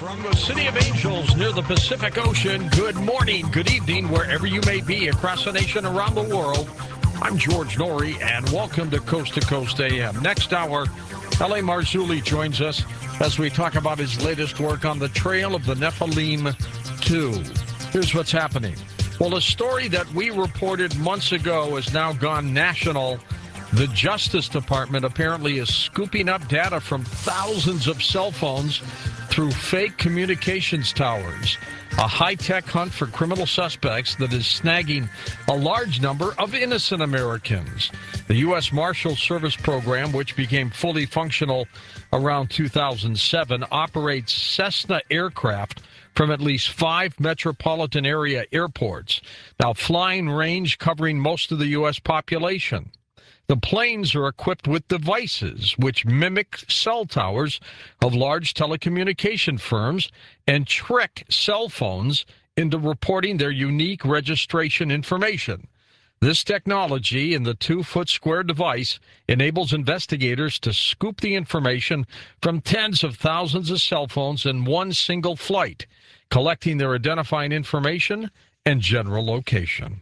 From the City of Angels near the Pacific Ocean, good morning, good evening, wherever you may be across the nation, around the world. I'm George Norrie, and welcome to Coast AM. Next hour, L.A. Marzulli joins us as we talk about his latest work on the trail of the Nephilim 2. Here's what's happening. Well, a story that we reported months ago has now gone national. The Justice Department apparently is scooping up data from thousands of cell phones through fake communications towers. A high-tech hunt for criminal suspects that is snagging a large number of innocent Americans. The U.S. Marshal Service program, which became fully functional around 2007, operates Cessna aircraft from at least 5 metropolitan area airports, now flying range covering most of the U.S. population. The planes are equipped with devices which mimic cell towers of large telecommunication firms and trick cell phones into reporting their unique registration information. This technology in the 2-foot square device enables investigators to scoop the information from tens of thousands of cell phones in one single flight, collecting their identifying information and general location.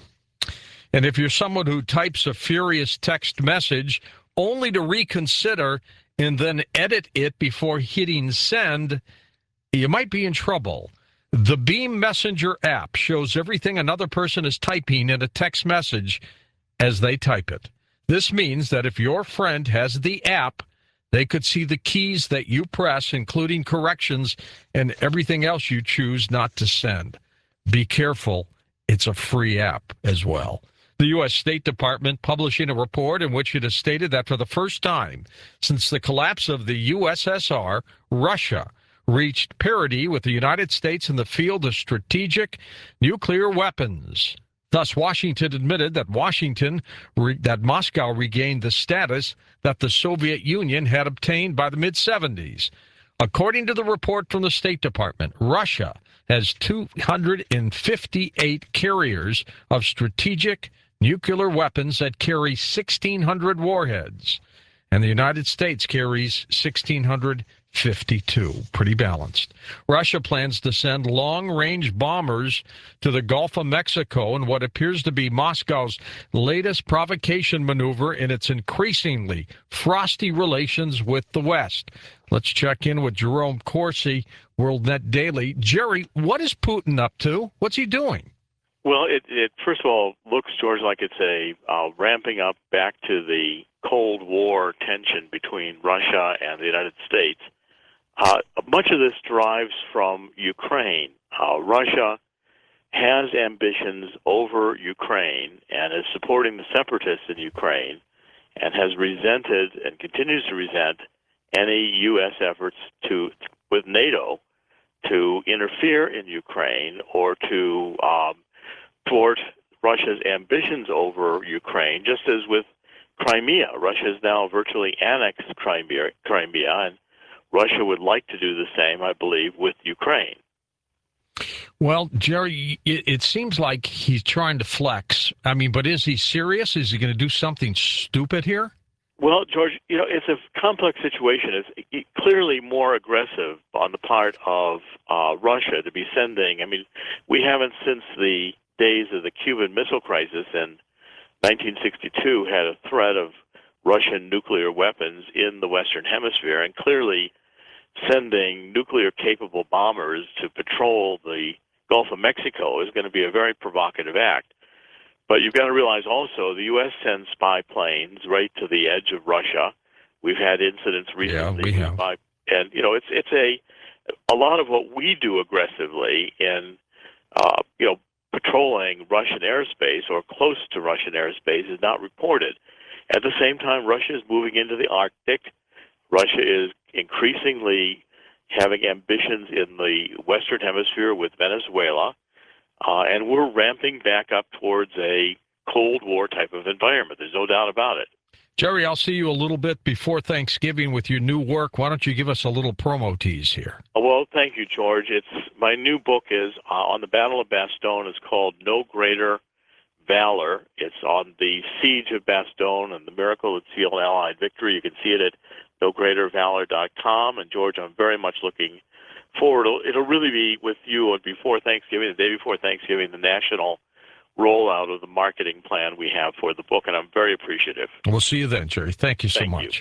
And if you're someone who types a furious text message only to reconsider and then edit it before hitting send, you might be in trouble. The Beam Messenger app shows everything another person is typing in a text message as they type it. This means that if your friend has the app, they could see the keys that you press, including corrections and everything else you choose not to send. Be careful. It's a free app as well. The U.S. State Department publishing a report in which it has stated that for the first time since the collapse of the USSR, Russia reached parity with the United States in the field of strategic nuclear weapons. Thus, Washington admitted that Moscow regained the status that the Soviet Union had obtained by the mid-'70s. According to the report from the State Department, Russia has 258 carriers of strategic nuclear weapons that carry 1,600 warheads, and the United States carries 1,652. Pretty balanced. Russia plans to send long-range bombers to the Gulf of Mexico in what appears to be Moscow's latest provocation maneuver in its increasingly frosty relations with the West. Let's check in with Jerome Corsi, WorldNet Daily. Jerry, what is Putin up to? What's he doing? Well, it first of all looks, George, like it's a ramping up back to the Cold War tension between Russia and the United States. Much of this derives from Ukraine. Russia has ambitions over Ukraine and is supporting the separatists in Ukraine and has resented and continues to resent any U.S. efforts with NATO to interfere in Ukraine or to thwart Russia's ambitions over Ukraine, just as with Crimea. Russia has now virtually annexed Crimea, and Russia would like to do the same, I believe, with Ukraine. Well, Jerry, it seems like he's trying to flex. I mean, but is he serious? Is he going to do something stupid here? Well, George, it's a complex situation. It's clearly more aggressive on the part of Russia to be sending. I mean, we haven't since the days of the Cuban Missile Crisis in 1962 had a threat of Russian nuclear weapons in the Western Hemisphere, and clearly sending nuclear-capable bombers to patrol the Gulf of Mexico is going to be a very provocative act. But you've got to realize also the U.S. sends spy planes right to the edge of Russia. We've had incidents recently. Yeah, we have. And, it's a lot of what we do aggressively in, patrolling Russian airspace or close to Russian airspace is not reported. At the same time, Russia is moving into the Arctic. Russia is increasingly having ambitions in the Western Hemisphere with Venezuela. And we're ramping back up towards a Cold War type of environment. There's no doubt about it. Jerry, I'll see you a little bit before Thanksgiving with your new work. Why don't you give us a little promo tease here? Well, thank you, George. My new book is on the Battle of Bastogne. It's called No Greater Valor. It's on the siege of Bastogne and the miracle that sealed Allied victory. You can see it at nogreatervalor.com. And, George, I'm very much looking forward. It'll really be with you before Thanksgiving, the day before Thanksgiving, the national rollout of the marketing plan we have for the book, and I'm very appreciative. We'll see you then, Jerry. Thank you so much.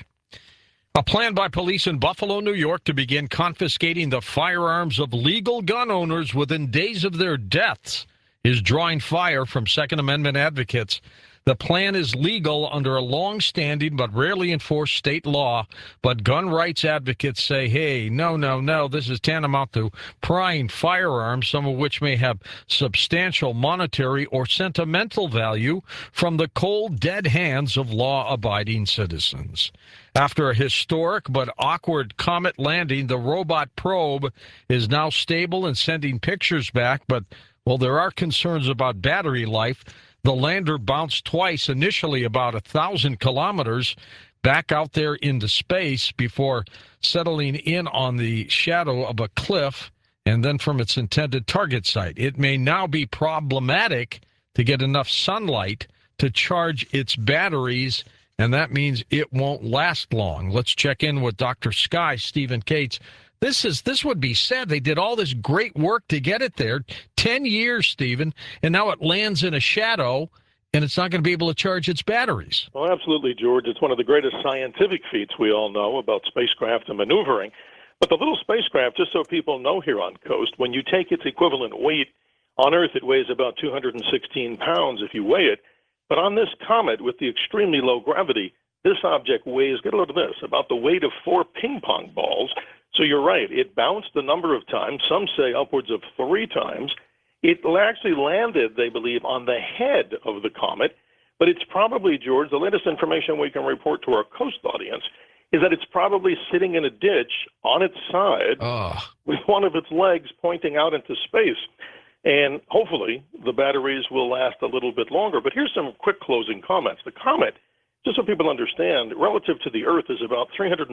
A plan by police in Buffalo, New York, to begin confiscating the firearms of legal gun owners within days of their deaths is drawing fire from Second Amendment advocates. The plan is legal under a long-standing but rarely enforced state law, but gun rights advocates say, hey, no, this is tantamount to prying firearms, some of which may have substantial monetary or sentimental value, from the cold, dead hands of law-abiding citizens. After a historic but awkward comet landing, the robot probe is now stable and sending pictures back, but, well, there are concerns about battery life. The lander bounced twice, initially about 1,000 kilometers back out there into space before settling in on the shadow of a cliff and then from its intended target site. It may now be problematic to get enough sunlight to charge its batteries, and that means it won't last long. Let's check in with Dr. Sky, Stephen Cates. This would be sad. They did all this great work to get it there, 10 years, Stephen, and now it lands in a shadow, and it's not going to be able to charge its batteries. Well, absolutely, George. It's one of the greatest scientific feats we all know about spacecraft and maneuvering. But the little spacecraft, just so people know here on Coast, when you take its equivalent weight on Earth, it weighs about 216 pounds if you weigh it. But on this comet, with the extremely low gravity, this object weighs, get a load of this, about the weight of 4 ping pong balls. So you're right. It bounced a number of times, some say upwards of 3 times. It actually landed, they believe, on the head of the comet. But it's probably, George, the latest information we can report to our Coast audience is that it's probably sitting in a ditch on its side with one of its legs pointing out into space. And hopefully the batteries will last a little bit longer. But here's some quick closing comments. The comet, just so people understand, relative to the Earth, is about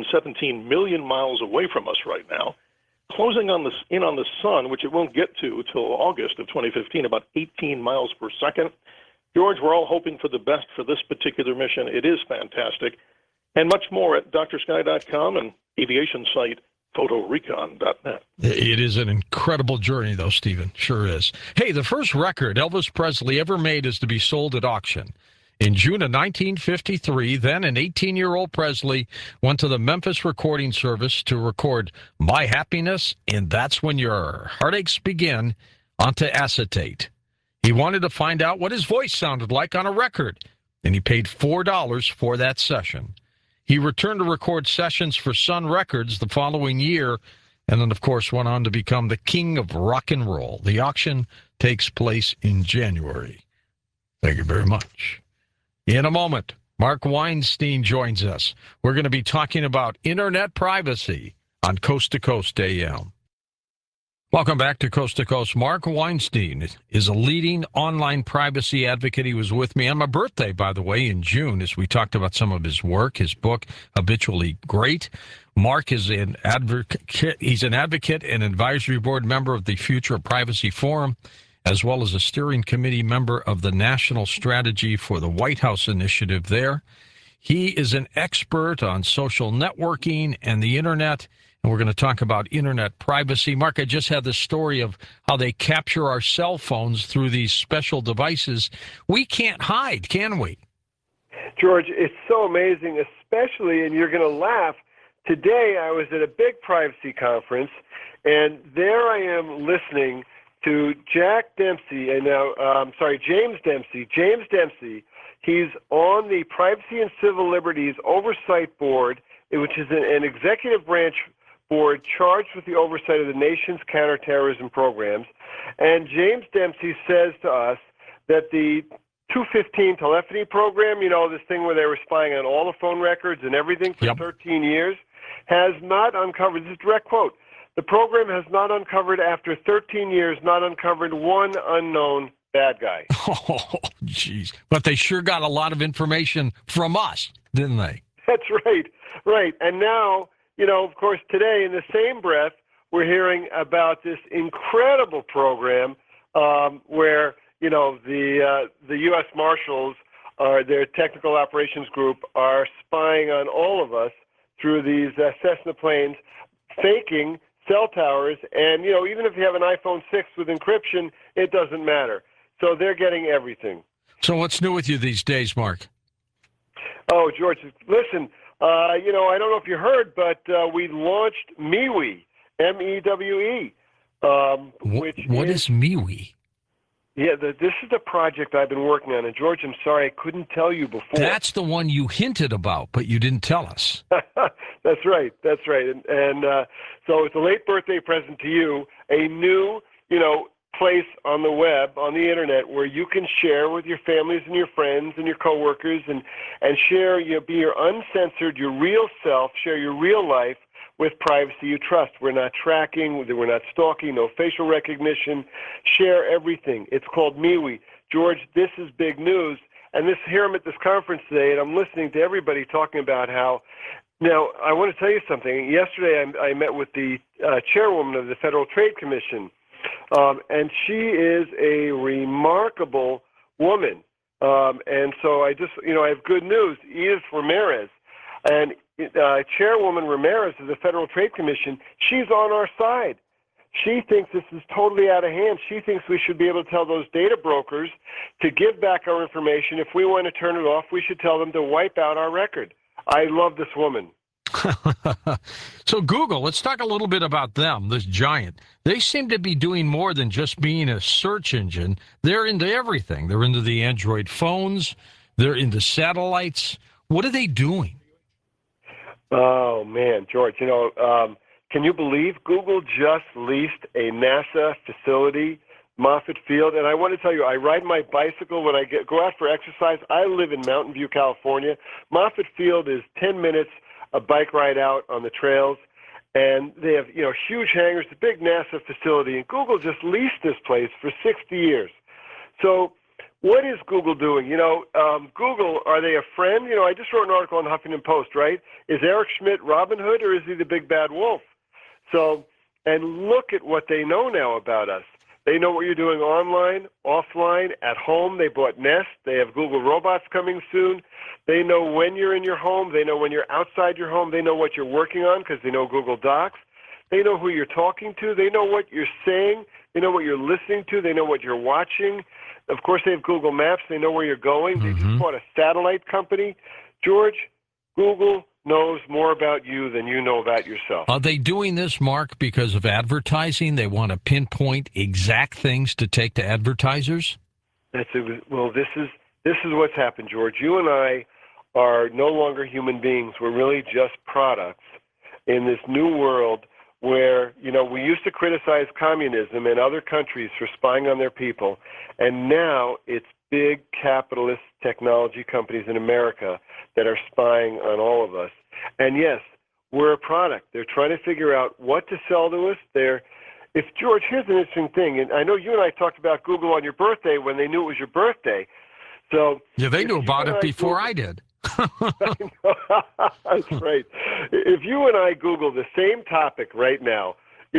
317 million miles away from us right now, closing in on the sun, which it won't get to till August of 2015, about 18 miles per second. George, we're all hoping for the best for this particular mission. It is fantastic. And much more at drsky.com and aviation site photorecon.net. It is an incredible journey, though, Stephen. Sure is. Hey, the first record Elvis Presley ever made is to be sold at auction. In June of 1953, then an 18-year-old Presley went to the Memphis Recording Service to record My Happiness and That's When Your Heartaches Begin onto acetate. He wanted to find out what his voice sounded like on a record, and he paid $4 for that session. He returned to record sessions for Sun Records the following year, and then, of course, went on to become the king of rock and roll. The auction takes place in January. Thank you very much. In a moment, Mark Weinstein joins us. We're going to be talking about internet privacy on Coast to Coast AM. Welcome back to Coast to Coast. Mark Weinstein is a leading online privacy advocate. He was with me on my birthday, by the way, in June, as we talked about some of his work, his book, Habitually Great. Mark is an advocate. He's an advocate and advisory board member of the Future Privacy Forum, as well as a steering committee member of the National Strategy for the White House Initiative there. He is an expert on social networking and the internet, and we're going to talk about internet privacy. Mark, I just had the story of how they capture our cell phones through these special devices. We can't hide, can we? George, it's so amazing, especially, and you're going to laugh, today I was at a big privacy conference, and there I am listening to James Dempsey. James Dempsey, he's on the Privacy and Civil Liberties Oversight Board, which is an executive branch board charged with the oversight of the nation's counterterrorism programs. And James Dempsey says to us that the 215 telephony program, you know, this thing where they were spying on all the phone records and everything for 13 years, has not uncovered, this is a direct quote, the program has not uncovered, after 13 years, not uncovered one unknown bad guy. Oh, jeez. But they sure got a lot of information from us, didn't they? That's right. Right. And now, you know, of course, today, in the same breath, we're hearing about this incredible program where, you know, the U.S. Marshals, their technical operations group, are spying on all of us through these Cessna planes, faking cell towers. And, even if you have an iPhone 6 with encryption, it doesn't matter. So they're getting everything. So what's new with you these days, Mark? Oh, George, listen, I don't know if you heard, but we launched MeWe, M-E-W-E. What is MeWe? Yeah, this is the project I've been working on. And, George, I'm sorry I couldn't tell you before. That's the one you hinted about, but you didn't tell us. That's right. And so it's a late birthday present to you, a new, place on the web, on the internet, where you can share with your families and your friends and your coworkers and share, be your uncensored, your real self, share your real life with privacy you trust. We're not tracking, we're not stalking, no facial recognition. Share everything. It's called MeWe. George, this is big news. And here I'm at this conference today, and I'm listening to everybody talking about how. Now, I want to tell you something. Yesterday, I met with the chairwoman of the Federal Trade Commission, and she is a remarkable woman. And so I have good news. Edith Ramirez, and Chairwoman Ramirez of the Federal Trade Commission, she's on our side. She thinks this is totally out of hand. She thinks we should be able to tell those data brokers to give back our information. If we want to turn it off, we should tell them to wipe out our record. I love this woman. So Google, let's talk a little bit about them, this giant. They seem to be doing more than just being a search engine. They're into everything. They're into the Android phones. They're into satellites. What are they doing? Oh, man, George, can you believe Google just leased a NASA facility, Moffett Field? And I want to tell you, I ride my bicycle when I go out for exercise. I live in Mountain View, California. Moffett Field is 10 minutes a bike ride out on the trails. And they have, huge hangars, a big NASA facility. And Google just leased this place for 60 years. So what is Google doing? Google, are they a friend? I just wrote an article on Huffington Post, right? Is Eric Schmidt Robin Hood, or is he the big bad wolf? So, and look at what they know now about us. They know what you're doing online, offline, at home. They bought Nest. They have Google robots coming soon. They know when you're in your home. They know when you're outside your home. They know what you're working on because they know Google Docs. They know who you're talking to. They know what you're saying. They know what you're listening to. They know what you're watching. Of course, they have Google Maps. They know where you're going. They just bought a satellite company. George, Google knows more about you than you know about yourself. Are they doing this, Mark, because of advertising? They want to pinpoint exact things to take to advertisers? Well, this is what's happened, George. You and I are no longer human beings. We're really just products in this new world where, we used to criticize communism in other countries for spying on their people, and now it's big capitalist technology companies in America that are spying on all of us. And yes, we're a product. They're trying to figure out what to sell to us. George, here's an interesting thing, and I know you and I talked about Google on your birthday when they knew it was your birthday. So yeah, they knew about it before I did. That's right. If you and I Google the same topic right now,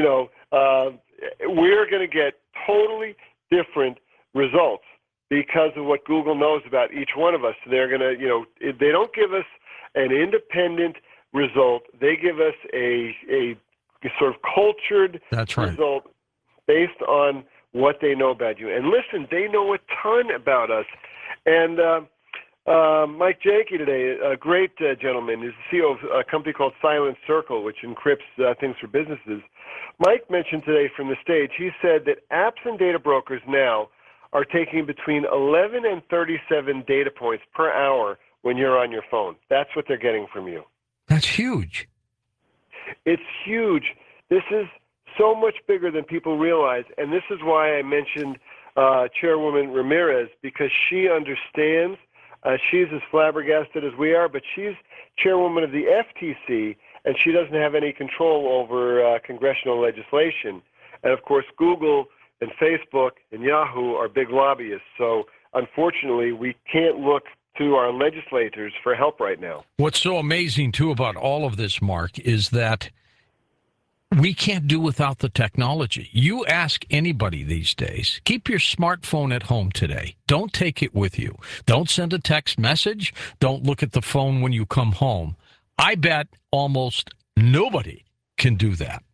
we're going to get totally different results because of what Google knows about each one of us. They're going to, they don't give us an independent result. They give us a sort of cultured result based on what they know about you. And listen, they know a ton about us. And Mike Jakey today, a great gentleman, is the CEO of a company called Silent Circle, which encrypts things for businesses. Mike mentioned today from the stage, he said that apps and data brokers now are taking between 11 and 37 data points per hour when you're on your phone. That's what they're getting from you. That's huge. It's huge. This is so much bigger than people realize, and this is why I mentioned Chairwoman Ramirez, because she understands. She's as flabbergasted as we are, but she's chairwoman of the FTC, and she doesn't have any control over congressional legislation. And, of course, Google and Facebook and Yahoo are big lobbyists. So, unfortunately, we can't look to our legislators for help right now. What's so amazing, too, about all of this, Mark, is that we can't do without the technology. You ask anybody these days, keep your smartphone at home today. Don't take it with you. Don't send a text message. Don't look at the phone when you come home. I bet almost nobody can do that.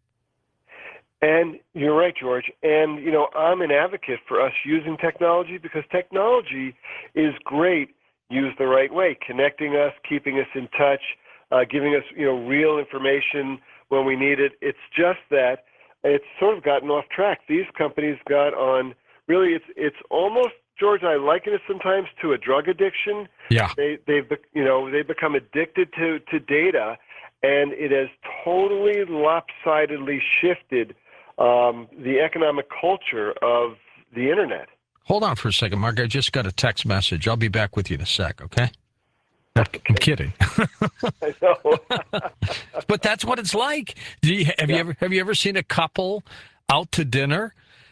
And you're right, George. And, I'm an advocate for us using technology because technology is great used the right way, connecting us, keeping us in touch, giving us, real information when we need it. It's just that it's sort of gotten off track. These companies got on, really, it's almost, George, I liken it sometimes to a drug addiction. Yeah. They've become addicted to data, and it has totally lopsidedly shifted the economic culture of the internet. Hold on for a second, Mark. I just got a text message. I'll be back with you in a sec, okay? I'm kidding. I know. But that's what it's like. Have you ever seen a couple out to dinner?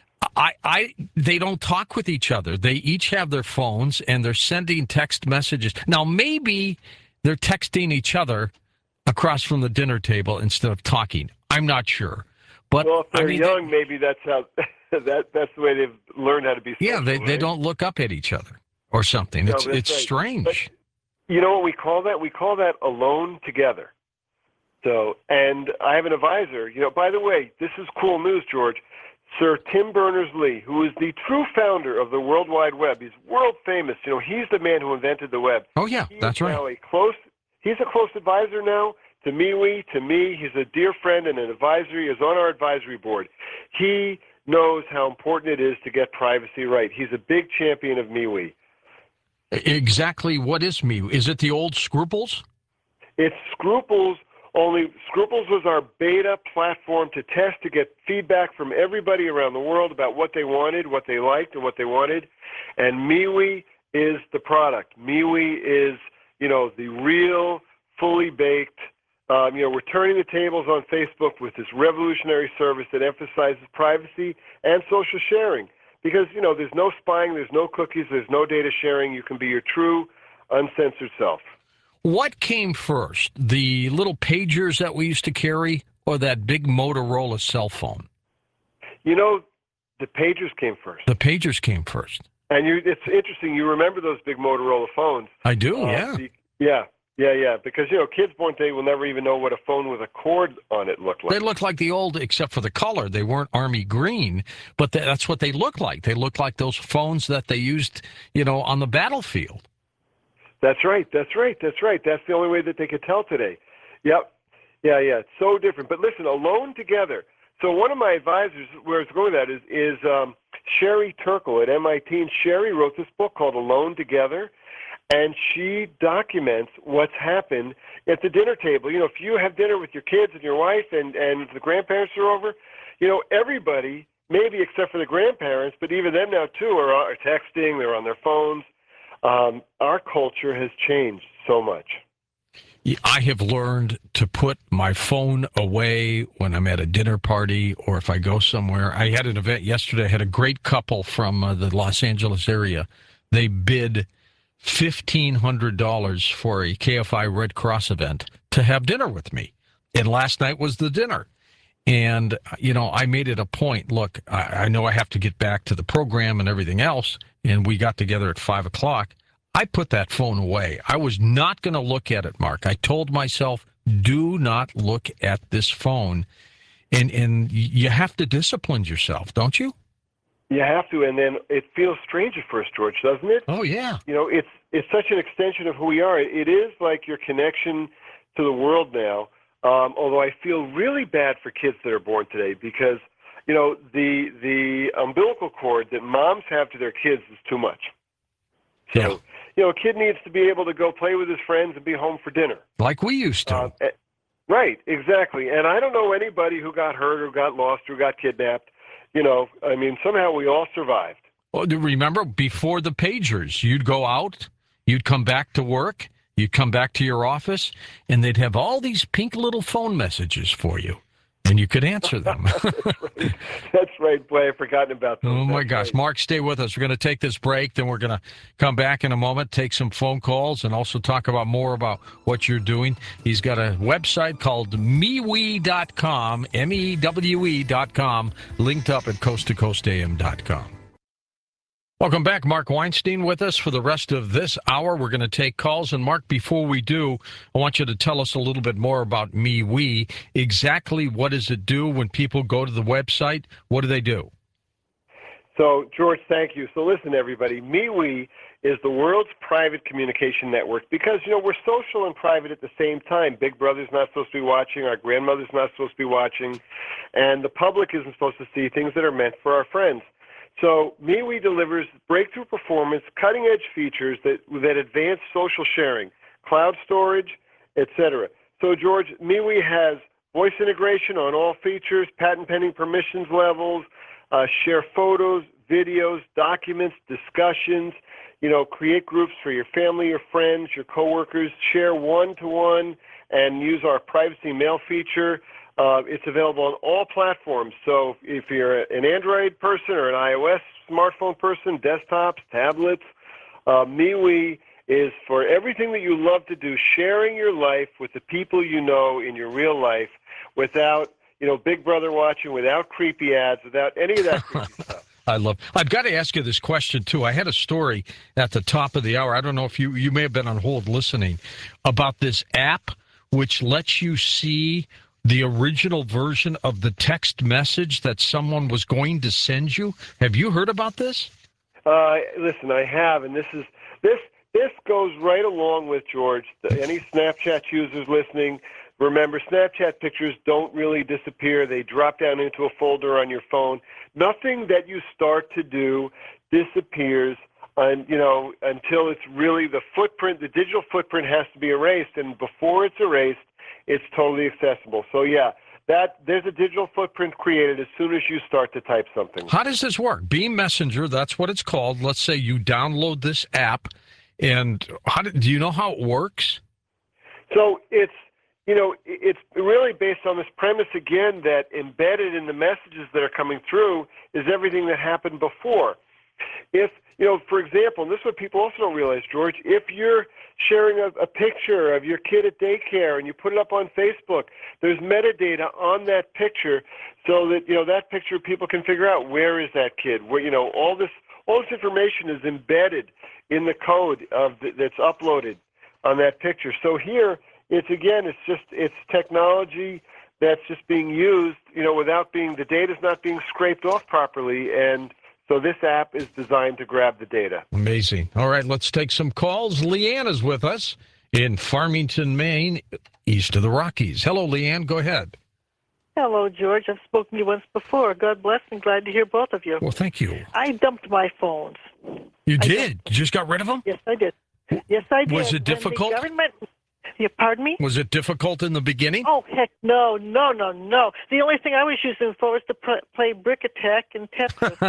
They don't talk with each other. They each have their phones and they're sending text messages. Now maybe they're texting each other across from the dinner table instead of talking. I'm not sure. But well, if they're young, maybe that's how that's the way they've learned how to be social. Yeah, they don't look up at each other or something. No, it's right. strange. But you know what we call that? We call that alone together. So, and I have an advisor. By the way, this is cool news, George. Sir Tim Berners-Lee, who is the true founder of the World Wide Web, he's world famous. He's the man who invented the web. Oh yeah, that's right. He's a close advisor now to MeWe, to me. He's a dear friend and an advisor. He is on our advisory board. He knows how important it is to get privacy right. He's a big champion of MeWe. Exactly. What is MeWe? Is it the old Scruples? It's Scruples. Only Scruples was our beta platform to test, to get feedback from everybody around the world about what they wanted, what they liked, and what they wanted. And MeWe is the product. MeWe is, the real, fully baked. We're turning the tables on Facebook with this revolutionary service that emphasizes privacy and social sharing. Because, there's no spying, there's no cookies, there's no data sharing. You can be your true, uncensored self. What came first, the little pagers that we used to carry or that big Motorola cell phone? The pagers came first. The pagers came first. And it's interesting. You remember those big Motorola phones. I do, yeah. Yeah. Because, kids born today will never even know what a phone with a cord on it looked like. They look like the old, except for the color. They weren't army green, but that's what they look like. They look like those phones that they used, on the battlefield. That's right. That's the only way that they could tell today. Yep. Yeah. It's so different. But listen, alone together. So one of my advisors, where it's going with that, is Sherry Turkle at MIT. And Sherry wrote this book called Alone Together. And she documents what's happened at the dinner table. If you have dinner with your kids and your wife and the grandparents are over, everybody, maybe except for the grandparents, but even them now too, are texting, they're on their phones. Our culture has changed so much. I have learned to put my phone away when I'm at a dinner party or if I go somewhere. I had an event yesterday. I had a great couple from the Los Angeles area. They bid $1,500 for a KFI Red Cross event to have dinner with me. And last night was the dinner. And, I made it a point. Look, I know I have to get back to the program and everything else. And we got together at 5 o'clock. I put that phone away. I was not going to look at it, Mark. I told myself, do not look at this phone. And you have to discipline yourself, don't you? You have to, and then it feels strange at first, George, doesn't it? Oh, yeah. It's such an extension of who we are. It is like your connection to the world now, although I feel really bad for kids that are born today because, the umbilical cord that moms have to their kids is too much. So, a kid needs to be able to go play with his friends and be home for dinner. Like we used to. Right, exactly. And I don't know anybody who got hurt or got lost or got kidnapped. Somehow we all survived. Well, remember, before the pagers, you'd go out, you'd come back to work, you'd come back to your office, and they'd have all these pink little phone messages for you, and you could answer them. That's right. Boy, I've forgotten about those. Oh, my gosh. Right. Mark, stay with us. We're going to take this break, then we're going to come back in a moment, take some phone calls, and also talk about more about what you're doing. He's got a website called MeWe.com, MEWE.com, linked up at coasttocoastam.com. Welcome back. Mark Weinstein with us for the rest of this hour. We're going to take calls. And Mark, before we do, I want you to tell us a little bit more about MeWe. Exactly what does it do when people go to the website? What do they do? So, George, thank you. So listen, everybody, MeWe is the world's private communication network because, we're social and private at the same time. Big Brother's not supposed to be watching. Our grandmother's not supposed to be watching. And the public isn't supposed to see things that are meant for our friends. So MeWe delivers breakthrough performance, cutting-edge features that advance social sharing, cloud storage, etc. So, George, MeWe has voice integration on all features, patent-pending permissions levels, share photos, videos, documents, discussions, create groups for your family, your friends, your coworkers, share one-to-one, and use our privacy mail feature. It's available on all platforms. So if you're an Android person or an iOS smartphone person, desktops, tablets, MeWe is for everything that you love to do, sharing your life with the people you know in your real life without, Big Brother watching, without creepy ads, without any of that creepy stuff. I've got to ask you this question, too. I had a story at the top of the hour. I don't know if you may have been on hold listening about this app which lets you see the original version of the text message that someone was going to send you. Have you heard about this? Listen, I have, and this goes right along with, George, any Snapchat users listening. Remember, Snapchat pictures don't really disappear. They drop down into a folder on your phone. Nothing that you start to do disappears, until it's really the footprint. The digital footprint has to be erased, and before it's erased, it's totally accessible. So, yeah, there's a digital footprint created as soon as you start to type something. How does this work? Beam Messenger, that's what it's called. Let's say you download this app, and do you know how it works? So it's really based on this premise, again, that embedded in the messages that are coming through is everything that happened before. If, for example, and this is what people also don't realize, George, if you're sharing a picture of your kid at daycare and you put it up on Facebook, there's metadata on that picture so that, that picture people can figure out where is that kid, where, all this information is embedded in the code that's uploaded on that picture. So here, it's technology that's just being used, without the data's not being scraped off properly, and so this app is designed to grab the data. Amazing. All right, let's take some calls. Leanne is with us in Farmington, Maine, east of the Rockies. Hello, Leanne. Go ahead. Hello, George. I've spoken to you once before. God bless and glad to hear both of you. Well, thank you. I dumped my phones. You did? You just got rid of them? Yes, I did. Yes, I did. Was it difficult? When the government... Pardon me? Was it difficult in the beginning? Oh, heck, no. The only thing I was using for was to play Brick Attack and Tetris.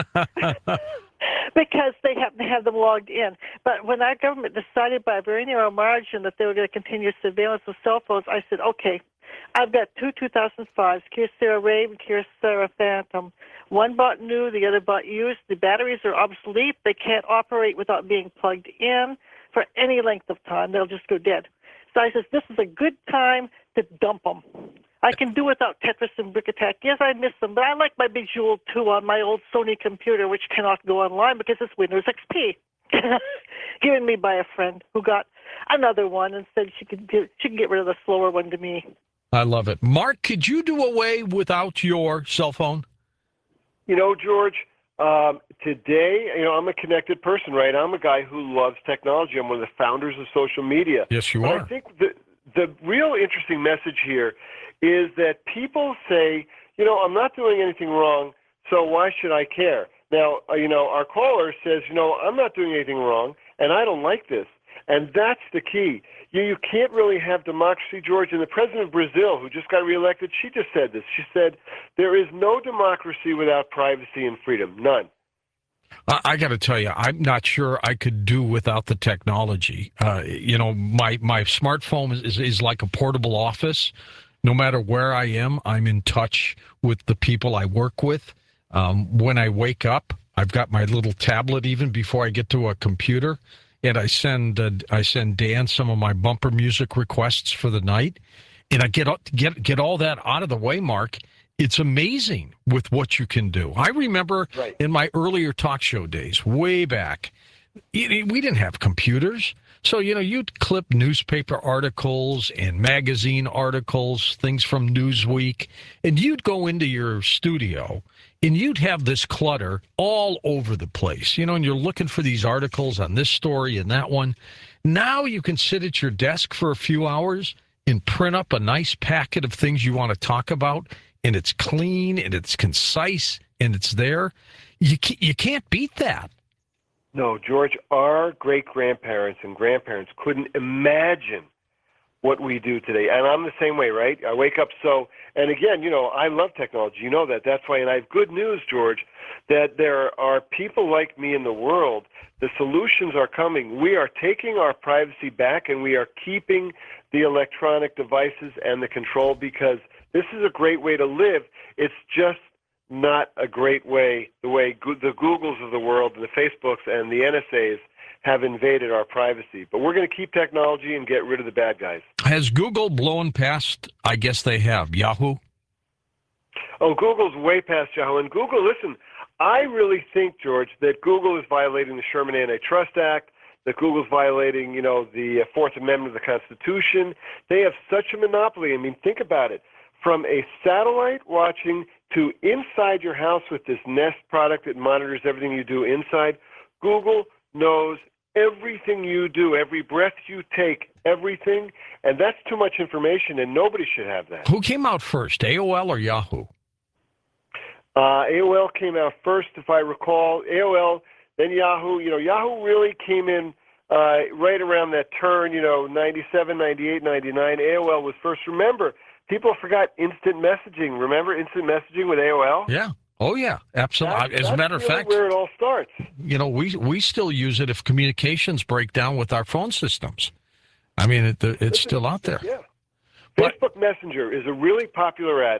Because they happen to have them logged in. But when our government decided by a very narrow margin that they were going to continue surveillance of cell phones, I said, okay, I've got two 2005s, Kyocera Rave and Kyocera Phantom. One bought new, the other bought used. The batteries are obsolete. They can't operate without being plugged in for any length of time. They'll just go dead. So I said, this is a good time to dump them. I can do without Tetris and Brick Attack. Yes, I miss them, but I like my Bejeweled 2 on my old Sony computer, which cannot go online because it's Windows XP. Given me by a friend who got another one and said she can get rid of the slower one to me. I love it. Mark, could you do away without your cell phone? George, today, I'm a connected person, right? I'm a guy who loves technology. I'm one of the founders of social media. Yes, you are. I think the real interesting message here is that people say, I'm not doing anything wrong, so why should I care? Now, our caller says, I'm not doing anything wrong, and I don't like this. And that's the key. You can't really have democracy, George. And the president of Brazil, who just got reelected, she just said this. She said, there is no democracy without privacy and freedom. None. I got to tell you, I'm not sure I could do without the technology. My smartphone is like a portable office. No matter where I am, I'm in touch with the people I work with. When I wake up, I've got my little tablet even before I get to a computer. And I send Dan some of my bumper music requests for the night, and I get all that out of the way, Mark. It's amazing with what you can do. I remember in my earlier talk show days, way back, we didn't have computers. So, you'd clip newspaper articles and magazine articles, things from Newsweek, and you'd go into your studio and you'd have this clutter all over the place, and you're looking for these articles on this story and that one. Now you can sit at your desk for a few hours and print up a nice packet of things you want to talk about, and it's clean and it's concise and it's there. You can't beat that. No, George, our great-grandparents and grandparents couldn't imagine what we do today. And I'm the same way, right? I wake up and again, I love technology. You know that. That's why, and I have good news, George, that there are people like me in the world. The solutions are coming. We are taking our privacy back, and we are keeping the electronic devices and the control, because this is a great way to live. It's just not a great way, the way the Googles of the world and the Facebooks and the NSAs have invaded our privacy. But we're going to keep technology and get rid of the bad guys. Has Google blown past, I guess they have, Yahoo? Oh, Google's way past Yahoo. And Google, listen, I really think, George, that Google is violating the Sherman Antitrust Act, that Google's violating, the Fourth Amendment of the Constitution. They have such a monopoly. I mean, think about it. From a satellite watching to inside your house with this Nest product that monitors everything you do inside, Google knows everything you do, every breath you take, everything, and that's too much information, and nobody should have that. Who came out first, AOL or Yahoo? AOL came out first, if I recall. AOL, then Yahoo. Yahoo really came in right around that turn, 97, 98, 99. AOL was first. Remember, people forgot instant messaging. Remember instant messaging with AOL? Yeah. Oh, yeah. Absolutely. As a matter of fact, where it all starts. We still use it if communications break down with our phone systems. I mean, it's still out there. Yeah. Facebook Messenger is a really popular app.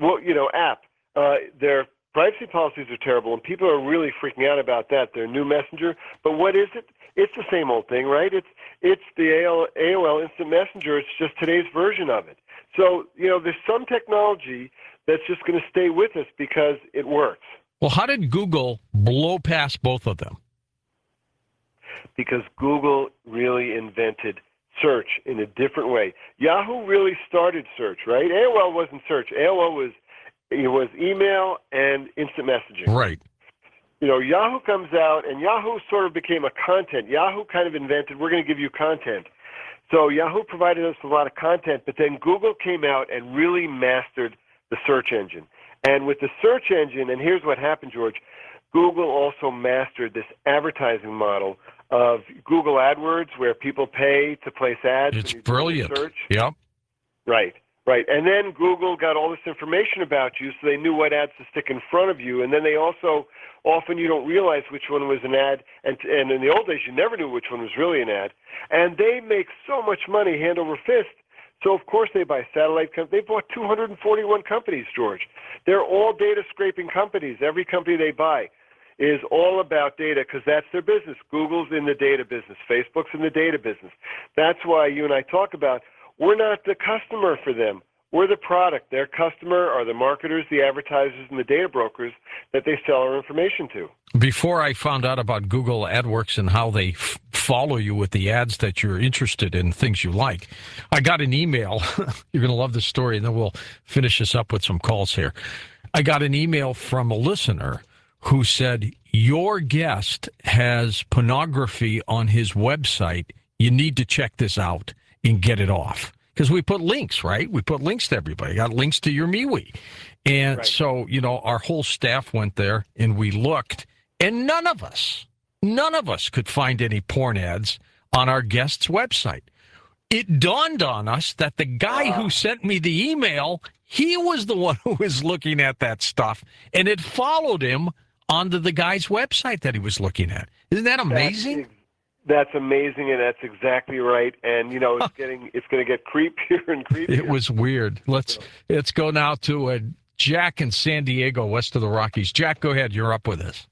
Their privacy policies are terrible, and people are really freaking out about that. Their new Messenger. But what is it? It's the same old thing, right? It's the AOL Instant Messenger. It's just today's version of it. So, there's some technology that's just going to stay with us because it works. Well, how did Google blow past both of them? Because Google really invented search in a different way. Yahoo really started search, right? AOL wasn't search. AOL was email and instant messaging. Right. Yahoo comes out, and Yahoo sort of became a content. Yahoo kind of invented, we're going to give you content. So Yahoo provided us with a lot of content, but then Google came out and really mastered the search engine. And with the search engine, and here's what happened, George, Google also mastered this advertising model of Google AdWords, where people pay to place ads. It's brilliant. Search. Yep. Right. And then Google got all this information about you, so they knew what ads to stick in front of you. And then they also, often you don't realize which one was an ad, and in the old days you never knew which one was really an ad. And they make so much money hand over fist. So, of course, they buy satellite companies. They bought 241 companies, George. They're all data scraping companies. Every company they buy is all about data, because that's their business. Google's in the data business. Facebook's in the data business. That's why you and I talk about we're not the customer for them. We're the product. Their customer are the marketers, the advertisers, and the data brokers that they sell our information to. Before I found out about Google AdWorks and how they follow you with the ads that you're interested in, things you like, I got an email. You're going to love this story, and then we'll finish this up with some calls here. I got an email from a listener who said, your guest has pornography on his website. You need to check this out and get it off. Because we put links, right? We put links to everybody. Got links to your MeWe. And right. So, our whole staff went there and we looked, and none of us could find any porn ads on our guest's website. It dawned on us that the guy who sent me the email, he was the one who was looking at that stuff, and it followed him onto the guy's website that he was looking at. Isn't that amazing? That's amazing, and that's exactly right. And it's going to get creepier and creepier. It was weird. Let's go now to Jack in San Diego, west of the Rockies. Jack, go ahead. You're up with us.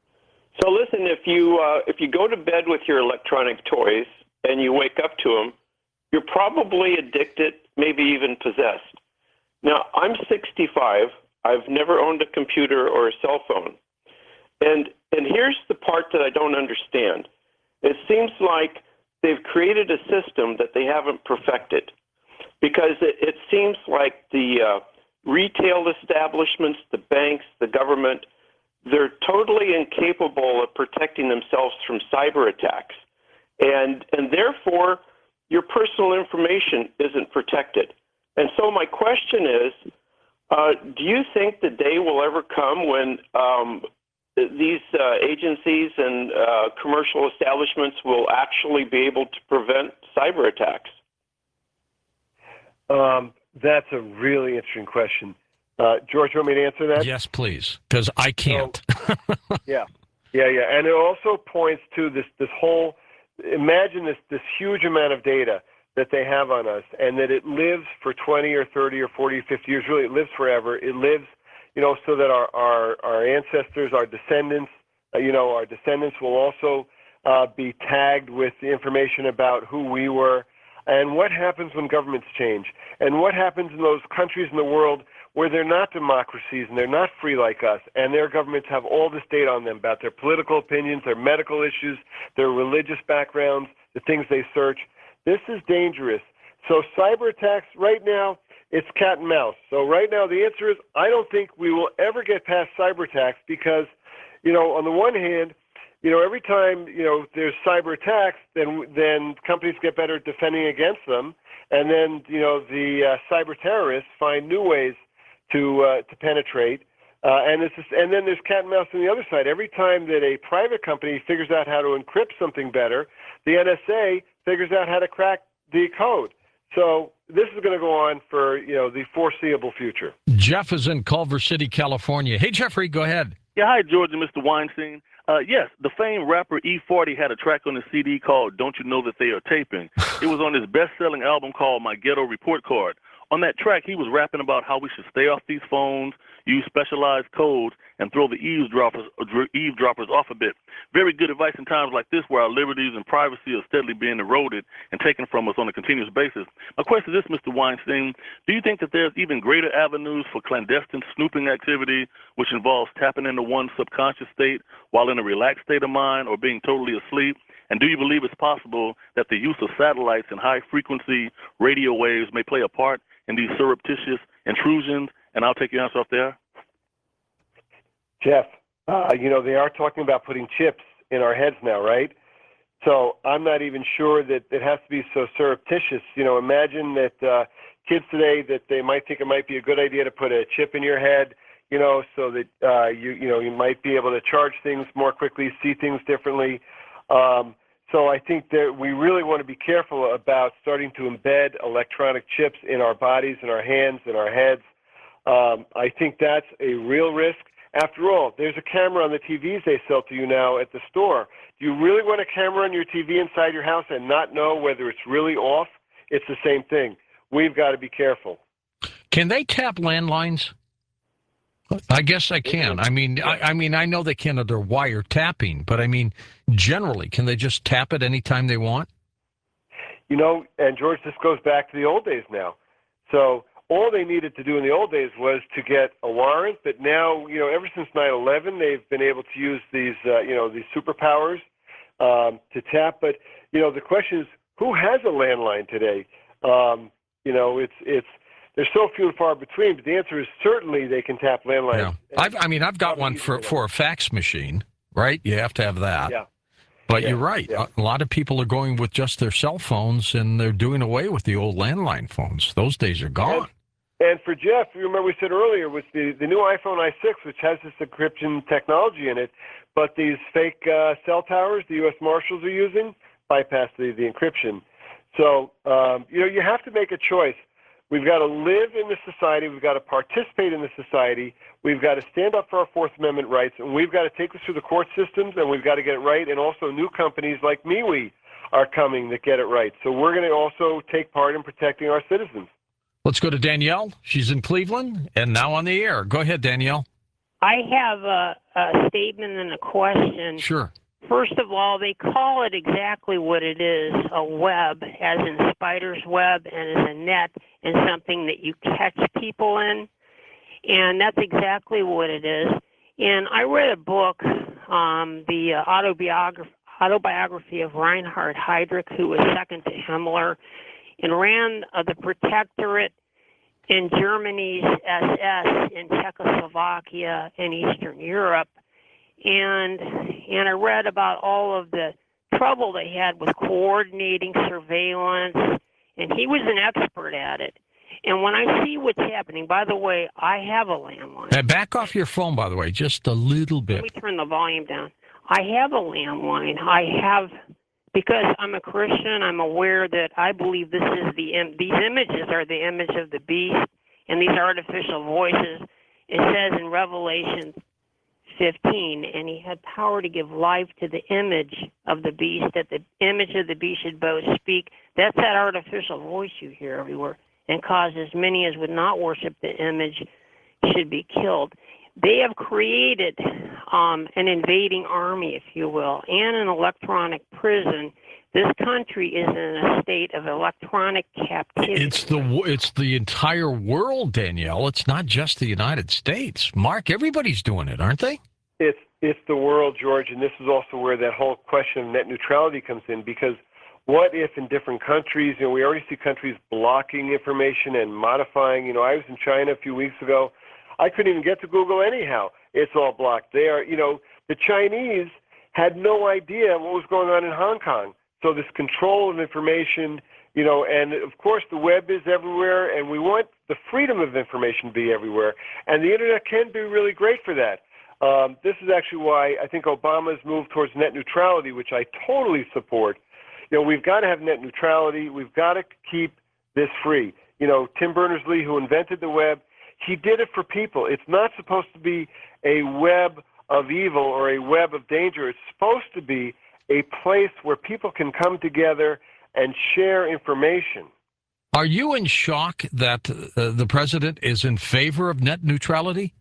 So listen, if you go to bed with your electronic toys and you wake up to them, you're probably addicted, maybe even possessed. Now, I'm 65. I've never owned a computer or a cell phone. And here's the part that I don't understand. It seems like they've created a system that they haven't perfected, because it seems like the retail establishments, the banks, the government, they're totally incapable of protecting themselves from cyber attacks. And therefore, your personal information isn't protected. And so my question is, do you think the day will ever come when these agencies and commercial establishments will actually be able to prevent cyber attacks? That's a really interesting question. George, you want me to answer that? Yes, please, because I can't. Yeah. And it also points to this whole, imagine this huge amount of data that they have on us, and that it lives for 20 or 30 or 40 or 50 years. Really, it lives forever. It lives, so that our ancestors, our descendants, our descendants will also be tagged with the information about who we were. And what happens when governments change? And what happens in those countries in the world where they're not democracies and they're not free like us, and their governments have all this data on them about their political opinions, their medical issues, their religious backgrounds, the things they search? This is dangerous. So cyber attacks, right now, it's cat and mouse. So right now the answer is I don't think we will ever get past cyber attacks because, on the one hand, every time, there's cyber attacks, then companies get better at defending against them. And then, the cyber terrorists find new ways to penetrate. And then there's cat and mouse on the other side. Every time that a private company figures out how to encrypt something better, the NSA figures out how to crack the code. So this is going to go on for, the foreseeable future. Jeff is in Culver City, California. Hey, Jeffrey, go ahead. Yeah, hi, George and Mr. Weinstein. Yes, the famed rapper E40 had a track on his CD called Don't You Know That They Are Taping. It was on his best-selling album called My Ghetto Report Card. On that track, he was rapping about how we should stay off these phones, use specialized codes, and throw the eavesdroppers off a bit. Very good advice in times like this where our liberties and privacy are steadily being eroded and taken from us on a continuous basis. My question is this, Mr. Weinstein. Do you think that there's even greater avenues for clandestine snooping activity, which involves tapping into one's subconscious state while in a relaxed state of mind or being totally asleep? And do you believe it's possible that the use of satellites and high-frequency radio waves may play a part in these surreptitious intrusions? And I'll take your answer off there. Jeff, they are talking about putting chips in our heads now, right? So I'm not even sure that it has to be so surreptitious. Imagine that kids today, that they might think it might be a good idea to put a chip in your head, so that you might be able to charge things more quickly, see things differently. So I think that we really want to be careful about starting to embed electronic chips in our bodies, in our hands, in our heads. I think that's a real risk. After all, there's a camera on the TVs they sell to you now at the store. Do you really want a camera on your TV inside your house and not know whether it's really off? It's the same thing. We've got to be careful. Can they tap landlines? I guess I can. I mean, I know they can. They're wiretapping, but generally, can they just tap it anytime they want? And George, this goes back to the old days now. So all they needed to do in the old days was to get a warrant, but now, ever since 9/11, they've been able to use these, these superpowers to tap. But, the question is, who has a landline today? They're so few and far between, but the answer is certainly they can tap landlines. Yeah. I've got one for a fax machine, right? You have to have that. Yeah. But you're right. Yeah. A lot of people are going with just their cell phones, and they're doing away with the old landline phones. Those days are gone. And for Jeff, you remember we said earlier, with the new iPhone i6, which has this encryption technology in it, but these fake cell towers the U.S. Marshals are using bypass the encryption. So, you have to make a choice. We've got to live in the society. We've got to participate in the society. We've got to stand up for our Fourth Amendment rights, and we've got to take this through the court systems, and we've got to get it right. And also new companies like MeWe are coming that get it right. So we're going to also take part in protecting our citizens. Let's go to Danielle. She's in Cleveland and now on the air. Go ahead, Danielle. I have a statement and a question. Sure. First of all, they call it exactly what it is, a web, as in spider's web, and as a net, and something that you catch people in. And that's exactly what it is. And I read a book, the autobiography of Reinhard Heydrich, who was second to Himmler and ran the Protectorate in Germany's SS in Czechoslovakia and Eastern Europe. And I read about all of the trouble they had with coordinating surveillance, and he was an expert at it. And when I see what's happening, by the way, I have a landline. Back off your phone, by the way, just a little bit. Let me turn the volume down. I have a landline. Because I'm a Christian, I'm aware that I believe these images are the image of the beast, and these artificial voices. It says in Revelation 15, and he had power to give life to the image of the beast, that the image of the beast should both speak. That's that artificial voice you hear everywhere, and cause as many as would not worship the image should be killed. They have created an invading army, if you will, and an electronic prison. This country is in a state of electronic captivity. It's the entire world, Danielle. It's not just the United States. Mark, everybody's doing it, aren't they? It's the world, George, and this is also where that whole question of net neutrality comes in, because what if in different countries, we already see countries blocking information and modifying. I was in China a few weeks ago. I couldn't even get to Google anyhow. It's all blocked there. The Chinese had no idea what was going on in Hong Kong. So this control of information, and of course the web is everywhere, and we want the freedom of information to be everywhere. And the internet can be really great for that. This is actually why I think Obama's move towards net neutrality, which I totally support. We've got to have net neutrality. We've got to keep this free. Tim Berners-Lee, who invented the web, he did it for people. It's not supposed to be a web of evil or a web of danger. It's supposed to be a place where people can come together and share information. Are you in shock that the president is in favor of net neutrality?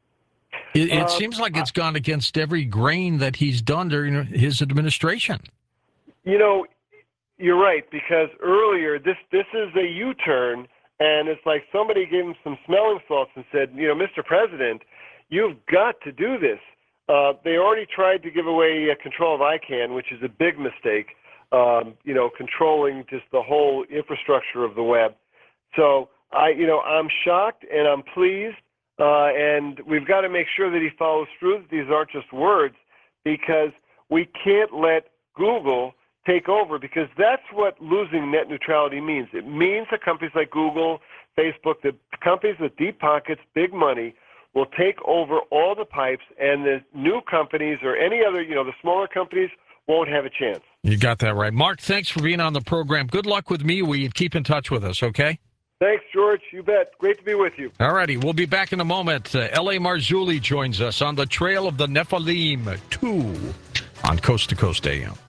It seems like it's gone against every grain that he's done during his administration. You're right, because earlier this is a U-turn, and it's like somebody gave him some smelling salts and said, Mr. President, you've got to do this. They already tried to give away control of ICANN, which is a big mistake, controlling just the whole infrastructure of the web. So I'm shocked and I'm pleased, and we've got to make sure that he follows through. These aren't just words, because we can't let Google take over, because that's what losing net neutrality means. It means that companies like Google, Facebook, the companies with deep pockets, big money, will take over all the pipes, and the new companies or any other, the smaller companies won't have a chance. You got that right. Mark, thanks for being on the program. Good luck with MeWe. Keep in touch with us, okay? Thanks, George. You bet. Great to be with you. All righty. We'll be back in a moment. L.A. Marzulli joins us on the Trail of the Nephilim 2 on Coast to Coast AM.